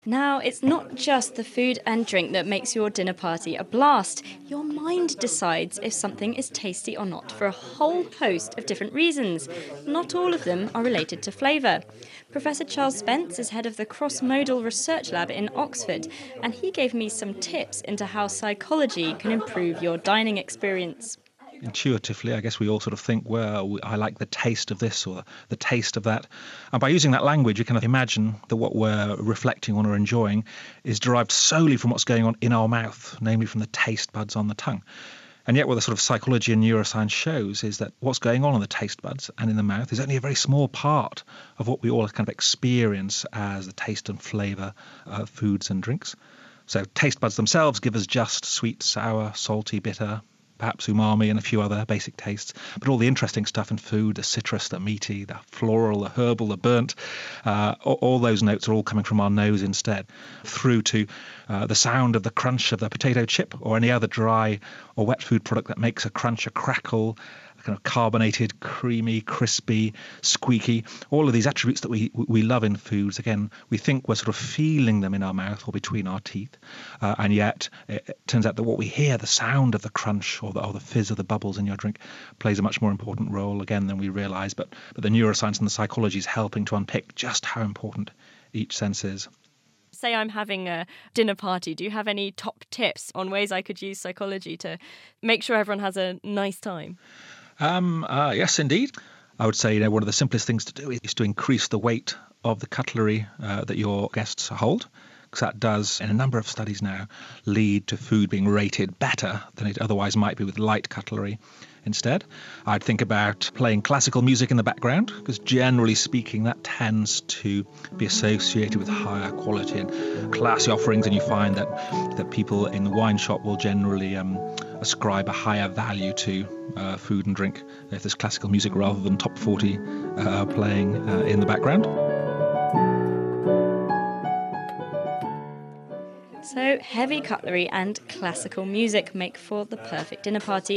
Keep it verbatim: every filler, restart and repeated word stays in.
Now, it's not just the food and drink that makes your dinner party a blast. Your mind decides if something is tasty or not for a whole host of different reasons. Not all of them are related to flavour. Professor Charles Spence is head of the Cross-Modal Research Lab in Oxford, and he gave me some tips into how psychology can improve your dining experience. Intuitively, I guess we all sort of think, well, I like the taste of this or the taste of that. And by using that language, you kind of imagine that what we're reflecting on or enjoying is derived solely from what's going on in our mouth, namely from the taste buds on the tongue. And yet what the sort of psychology and neuroscience shows is that what's going on in the taste buds and in the mouth is only a very small part of what we all kind of experience as the taste and flavour of foods and drinks. So taste buds themselves give us just sweet, sour, salty, bitter, perhaps umami and a few other basic tastes. But all the interesting stuff in food, the citrus, the meaty, the floral, the herbal, the burnt, uh, all, all those notes are all coming from our nose instead, through to uh, the sound of the crunch of the potato chip or any other dry or wet food product that makes a crunch, a crackle, kind of carbonated, creamy, crispy, squeaky, all of these attributes that we we love in foods. Again, we think we're sort of feeling them in our mouth or between our teeth, uh, and yet it, it turns out that what we hear, the sound of the crunch or the, or the fizz of the bubbles in your drink, plays a much more important role again than we realise. But, but the neuroscience and the psychology is helping to unpick just how important each sense is. Say I'm having a dinner party. Do you have any top tips on ways I could use psychology to make sure everyone has a nice time? Um, uh, yes, indeed. I would say you know, one of the simplest things to do is to increase the weight of the cutlery uh, that your guests hold, because that does, in a number of studies now, lead to food being rated better than it otherwise might be with light cutlery instead. I'd think about playing classical music in the background, because generally speaking, that tends to be associated with higher quality and classy offerings, and you find that, that people in the wine shop will generally um, ascribe a higher value to uh, food and drink if there's classical music rather than top forty uh, playing uh, in the background. So, heavy cutlery and classical music make for the perfect dinner party.